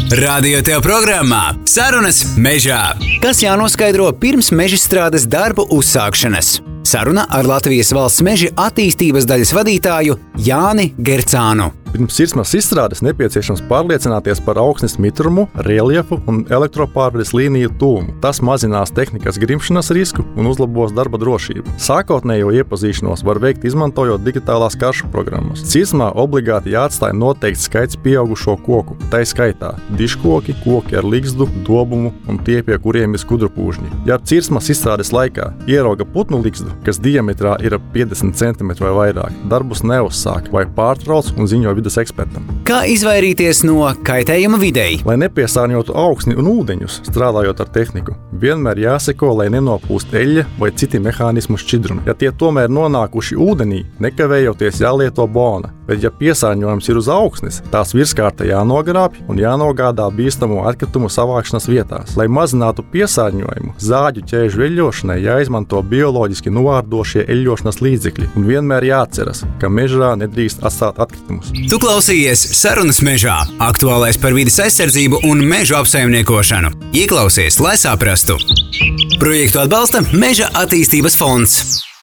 Radio tev programmā Sarunas mežā. Kas jānoskaidro pirms mežstrādes darbu uzsākšanas? Saruna ar Latvijas valsts meža attīstības daļas vadītāju Jāni Gercānu. Pirms sirsmas izstrādes nepieciešams pārliecināties par augsnes mitrumu, reljefu un elektropārvades līniju tūmu. Tas mazinās tehnikas grimšanas risku un uzlabos darba drošību. Sākotnējo iepazīšanos var veikt izmantojot digitālās karšu programmas. Sirsmā obligāti jāatstāj noteikts skaits pieaugušo koku, tai skaitā diškoki, koki ar ligzdu, dobumu un tie, pie kuriem ir skudrupūžņi. Ja sirsmas izstrādes laikā ierauga putnu ligzdu, kas diametrā ir ap 50 cm vai vairāk, darbus neuzsāk vai pārtrauc un ziņo vides ekspertam. Kā izvairīties no kaitējuma videi? Lai nepiesārņotu augsni un ūdeņus, strādājot ar tehniku, vienmēr jāseko, lai nenopūst eļļa vai citi mehānismu šķidrumi. Ja tie tomēr nonākuši ūdenī, nekavējoties jālieto bona, bet ja piesārņojums ir uz augsnes, tās virskārta jānogrābj un jānogādā bīstamo atkritumu savākšanas vietās. Lai mazinātu piesārņojumu, zāģu ķēžu eļļošanai jāizmanto bioloģiski novārdošie eļļošanas līdzekļi un vienmēr jāatceras, ka mežā nedrīkst atstāt atkritumus. Tu klausījies Sarunas mežā. Aktuālais par vides aizsardzību un mežu apsaimniekošanu. Ieklausies, lai saprastu. Projektu atbalsta Meža attīstības fonds.